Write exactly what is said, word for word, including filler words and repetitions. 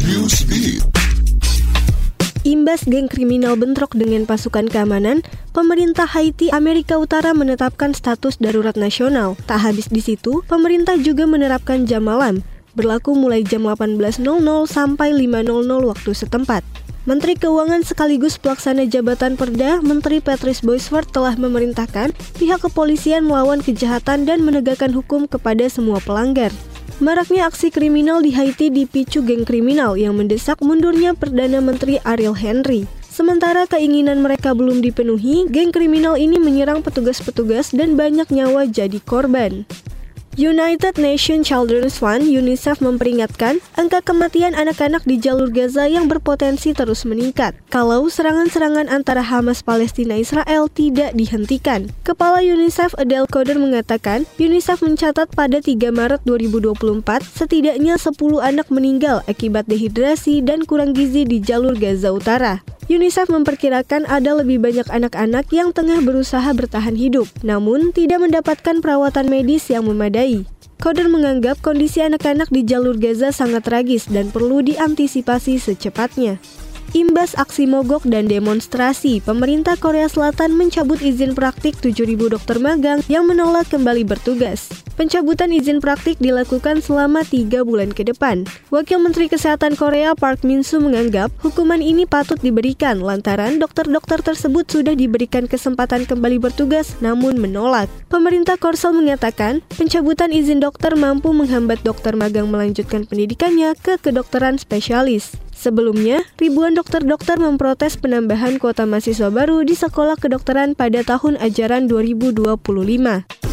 Newsbeat. Imbas geng kriminal bentrok dengan pasukan keamanan, pemerintah Haiti, Amerika Utara menetapkan status darurat nasional. Tak habis di situ, pemerintah juga menerapkan jam malam, berlaku mulai jam delapan belas nol nol sampai lima nol nol waktu setempat. Menteri Keuangan sekaligus pelaksana jabatan Perda, Menteri Patrice Boisford telah memerintahkan pihak kepolisian melawan kejahatan dan menegakkan hukum kepada semua pelanggar. Maraknya aksi kriminal di Haiti dipicu geng kriminal yang mendesak mundurnya Perdana Menteri Ariel Henry. Sementara keinginan mereka belum dipenuhi, geng kriminal ini menyerang petugas-petugas dan banyak nyawa jadi korban. United Nations Children's Fund (UNICEF) memperingatkan angka kematian anak-anak di jalur Gaza yang berpotensi terus meningkat kalau serangan-serangan antara Hamas Palestina Israel tidak dihentikan. Kepala UNICEF Adel Koder mengatakan, UNICEF mencatat pada tiga Maret dua ribu dua puluh empat setidaknya sepuluh anak meninggal akibat dehidrasi dan kurang gizi di jalur Gaza Utara. UNICEF memperkirakan ada lebih banyak anak-anak yang tengah berusaha bertahan hidup, namun tidak mendapatkan perawatan medis yang memadai. Koder menganggap kondisi anak-anak di jalur Gaza sangat tragis dan perlu diantisipasi secepatnya. Imbas aksi mogok dan demonstrasi, pemerintah Korea Selatan mencabut izin praktik tujuh ribu dokter magang yang menolak kembali bertugas. Pencabutan izin praktik dilakukan selama tiga bulan ke depan. Wakil Menteri Kesehatan Korea Park Min-soo menganggap hukuman ini patut diberikan lantaran dokter-dokter tersebut sudah diberikan kesempatan kembali bertugas namun menolak. Pemerintah Korsel mengatakan pencabutan izin dokter mampu menghambat dokter magang melanjutkan pendidikannya ke kedokteran spesialis. Sebelumnya, ribuan dokter-dokter memprotes penambahan kuota mahasiswa baru di sekolah kedokteran pada tahun ajaran dua ribu dua puluh lima.